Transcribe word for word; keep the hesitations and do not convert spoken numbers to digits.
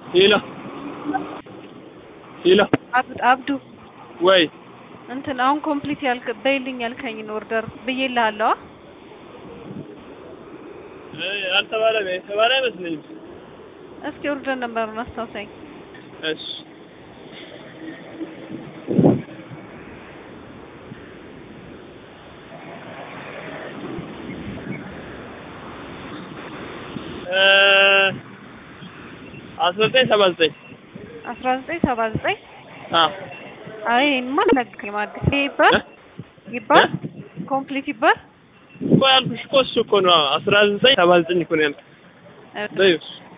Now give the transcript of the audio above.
ሄሎ ሄሎ አብዱ ወይ እንትን አሁን ኮምፕሊት ያልክ በይልኝ ያልከኝን ኦርደር ብዬልሃለሁ እይ አልተባለ ነው ተባለ አይመስልኝም እስኪ ኦርደር ነምበሩን አስታውሰኝ እሺ እ አስራ ዘጠኝ ሰባ ዘጠኝ አስራ ዘጠኝ ሰባ ዘጠኝ አ አይ ማን ነገርከኝ ማለት ይባል ይባል ኮምፕሊት ይባል ቆይ አልኩሽ እኮ እሱ እኮ ነው አስራ ዘጠኝ ሰባ ዘጠኝ እኮ ነው ያልኩት